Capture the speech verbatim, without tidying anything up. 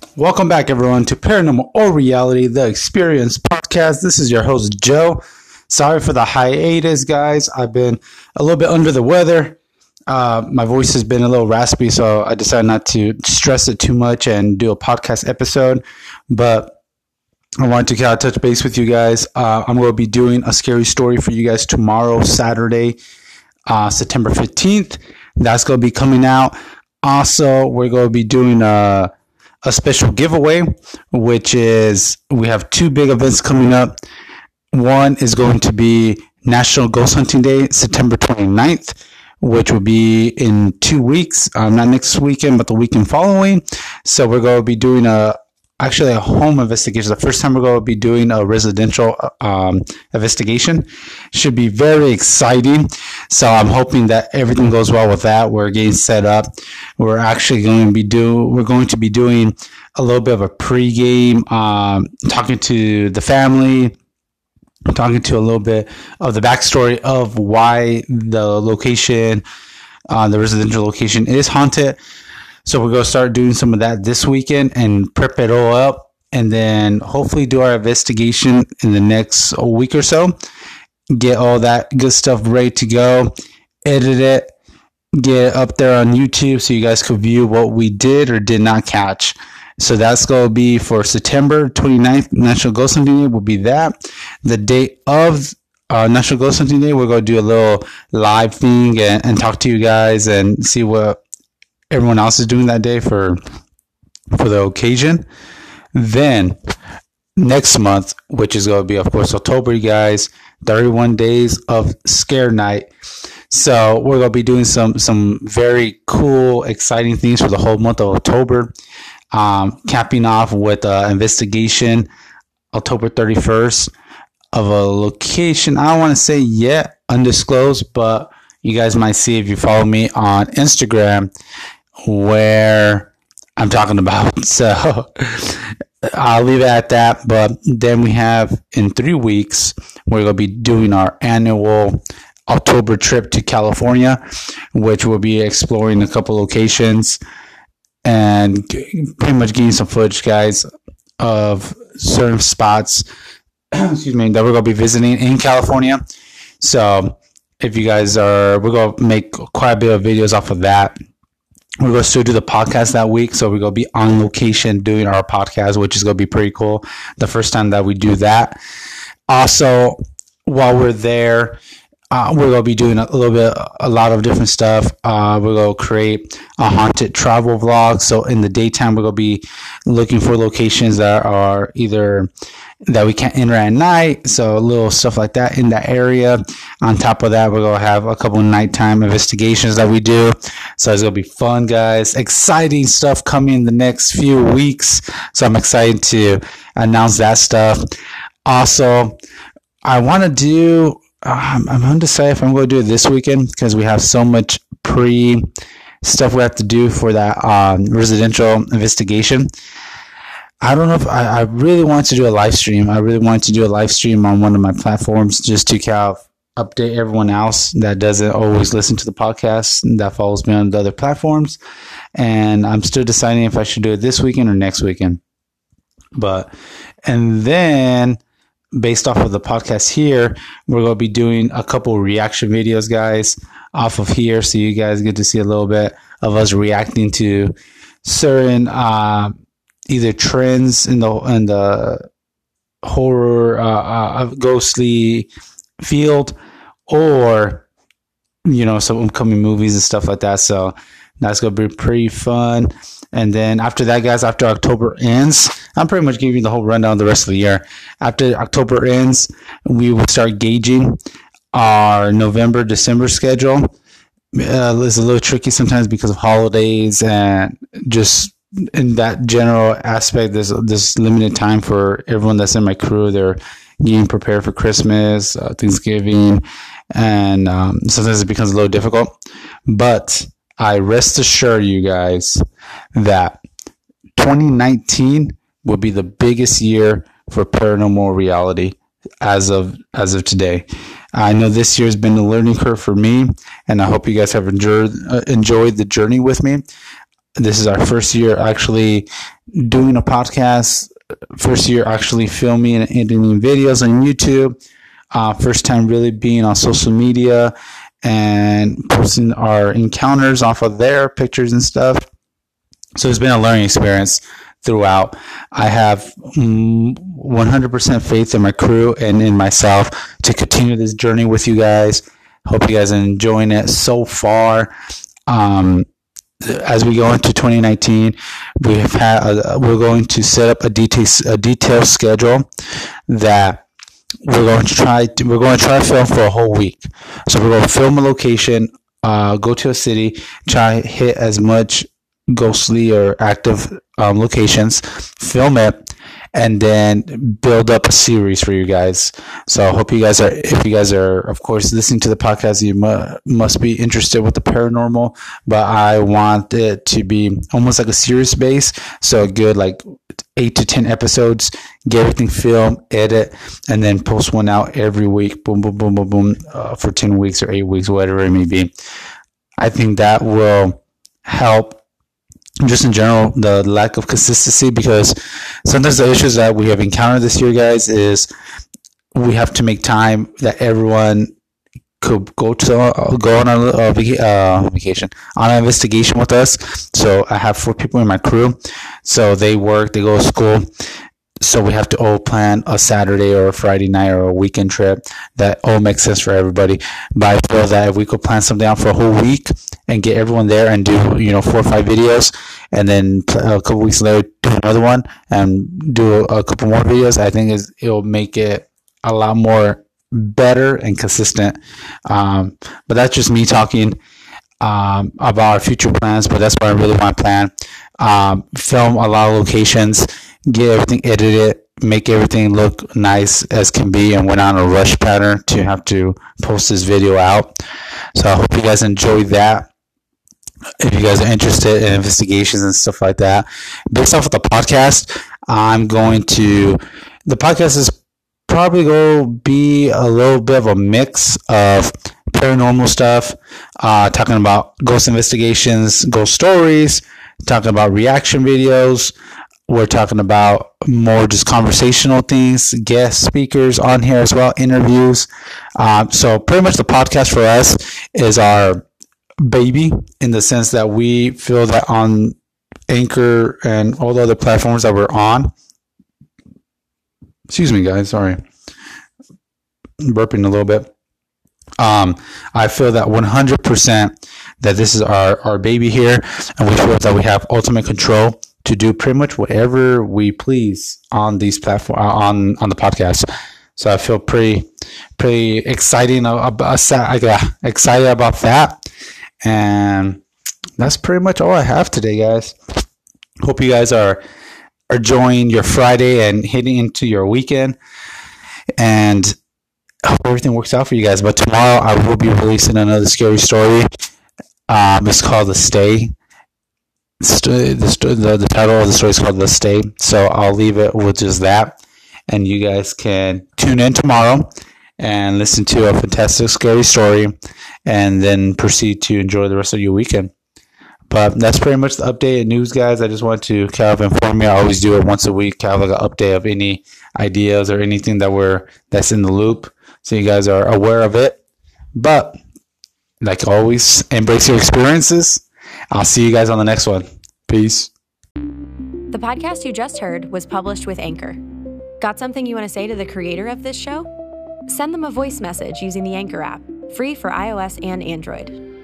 Welcome back, everyone, to Paranormal or Reality, the Experience podcast. This is your host, Joe. Sorry for the hiatus, guys. I've been a little bit under the weather. Uh, my voice has been a little raspy, so I decided not to stress it too much and do a podcast episode. But I wanted to kind of touch base with you guys. Uh, I'm going to be doing a scary story for you guys tomorrow, Saturday, uh, September fifteenth. That's going to be coming out. Also, we're going to be doing a a special giveaway, which is we have two big events coming up. One is going to be National Ghost Hunting Day, September twenty-ninth, which will be in two weeks, um, not next weekend, but the weekend following. So we're going to be doing a actually a home investigation. The first time we're going to be doing a residential um, investigation. Should be very exciting. So I'm hoping that everything goes well with that. We're getting set up. We're actually going to be do. We're going to be doing a little bit of a pregame, um, talking to the family, talking to a little bit of the backstory of why the location, uh, the residential location, is haunted. So we're going to start doing some of that this weekend and prep it all up, and then hopefully do our investigation in the next week or so. Get all that good stuff ready to go, edit it, get it up there on YouTube so you guys could view what we did or did not catch. So that's going to be for September twenty-ninth, National Ghost Hunting Day will be that. The date of uh, National Ghost Hunting Day, we're going to do a little live thing and, and talk to you guys and see what everyone else is doing that day for for the occasion. Then next month, which is going to be, of course, October, you guys, thirty-one days of Scare Night. So we're going to be doing some some very cool, exciting things for the whole month of October. Um, capping off with an investigation October thirty-first of a location. I don't want to say yet, undisclosed, but you guys might see if you follow me on Instagram where I'm talking about. So I'll leave it at that. But then we have in three weeks, we're going to be doing our annual October trip to California, which will be exploring a couple locations and pretty much getting some footage, guys, of certain spots, excuse me, that we're going to be visiting in California. So if you guys are, we're going to make quite a bit of videos off of that. We're going to still do the podcast that week. So we're going to be on location doing our podcast, which is going to be pretty cool. The first time that we do that. Also, while we're there, uh, we're going to be doing a little bit, a lot of different stuff. Uh, we're going to create a haunted travel vlog. So in the daytime, we're going to be looking for locations that are either that we can't enter at night. So little stuff like that in that area. On top of that, we're going to have a couple of nighttime investigations that we do. So it's going to be fun, guys. Exciting stuff coming in the next few weeks. So I'm excited to announce that stuff. Also, I want to do, um, I'm undecided if I'm going to do it this weekend because we have so much pre stuff we have to do for that um, residential investigation. I don't know if I, I really want to do a live stream. I really want to do a live stream on one of my platforms just to kind of update everyone else that doesn't always listen to the podcast and that follows me on the other platforms. And I'm still deciding if I should do it this weekend or next weekend. But, and then based off of the podcast here, we're going to be doing a couple reaction videos, guys, off of here. So you guys get to see a little bit of us reacting to certain, uh, either trends in the in the horror, uh, uh, ghostly field, or you know, some upcoming movies and stuff like that. So that's gonna be pretty fun. And then after that, guys, after October ends, I'm pretty much giving you the whole rundown of the rest of the year. After October ends, we will start gauging our November, December schedule. Uh, it's a little tricky sometimes because of holidays and just in that general aspect. There's this limited time for everyone that's in my crew. They're getting prepared for Christmas, uh, Thanksgiving, and um, sometimes it becomes a little difficult. But I rest assure you guys that twenty nineteen will be the biggest year for Paranormal Reality as of as of today. I know this year has been a learning curve for me, and I hope you guys have enjoyed uh, enjoyed the journey with me. This is our first year actually doing a podcast. First year actually filming and editing videos on YouTube. Uh, first time really being on social media and posting our encounters off of their pictures and stuff. So it's been a learning experience throughout. I have one hundred percent faith in my crew and in myself to continue this journey with you guys. Hope you guys are enjoying it so far. Um, as we go into twenty nineteen, we have had a, we're going to set up a detail a detailed schedule that we're going to try to, we're going to try to film for a whole week. So we're going to film a location, uh, go to a city, try hit as much ghostly or active um, locations, film it, and then build up a series for you guys. So I hope you guys are, if you guys are, of course, listening to the podcast, you mu- must be interested with the paranormal, but I want it to be almost like a series base. So a good like eight to ten episodes, get everything filmed, edit, and then post one out every week. Boom, boom, boom, boom, boom, uh, for ten weeks or eight weeks, whatever it may be. I think that will help. Just in general, the lack of consistency, because sometimes the issues that we have encountered this year, guys, is we have to make time that everyone could go to uh, go on a uh, vacation on an investigation with us. So I have four people in my crew, so they work, they go to school. So we have to all plan a Saturday or a Friday night or a weekend trip that all makes sense for everybody. But I feel that if we could plan something out for a whole week and get everyone there and do, you know, four or five videos, and then a couple weeks later do another one and do a couple more videos, I think is it'll make it a lot more better and consistent. Um, but that's just me talking um, about our future plans. But that's what I really want to plan. Um, film a lot of locations, get everything edited, make everything look nice as can be, and went on a rush pattern to have to post this video out. So I hope you guys enjoyed that. If you guys are interested in investigations and stuff like that, based off of the podcast, I'm going to, the podcast is probably going to be a little bit of a mix of paranormal stuff, uh, talking about ghost investigations, ghost stories, talking about reaction videos. We're talking about more just conversational things, guest speakers on here as well, interviews. Um, so pretty much the podcast for us is our baby, in the sense that we feel that on Anchor and all the other platforms that we're on. Excuse me, guys. Sorry. I'm burping a little bit. Um, I feel that one hundred percent that this is our, our baby here, and we feel that we have ultimate control to do pretty much whatever we please on these platform on on the podcast. So I feel pretty pretty exciting about excited about that, and that's pretty much all I have today, guys. Hope you guys are are enjoying your Friday and heading into your weekend, and I hope everything works out for you guys. But tomorrow I will be releasing another scary story. Um, it's called The Stay. The, the, the title of the story is called The Stay. So I'll leave it with just that. And you guys can tune in tomorrow and listen to a fantastic scary story, and then proceed to enjoy the rest of your weekend. But that's pretty much the update and news, guys. I just want to kind of inform you. I always do it once a week, kind of like an update of any ideas or anything that we're that's in the loop, so you guys are aware of it. But like always, embrace your experiences. I'll see you guys on the next one. Peace. The podcast you just heard was published with Anchor. Got something you want to say to the creator of this show? Send them a voice message using the Anchor app, free for iOS and Android.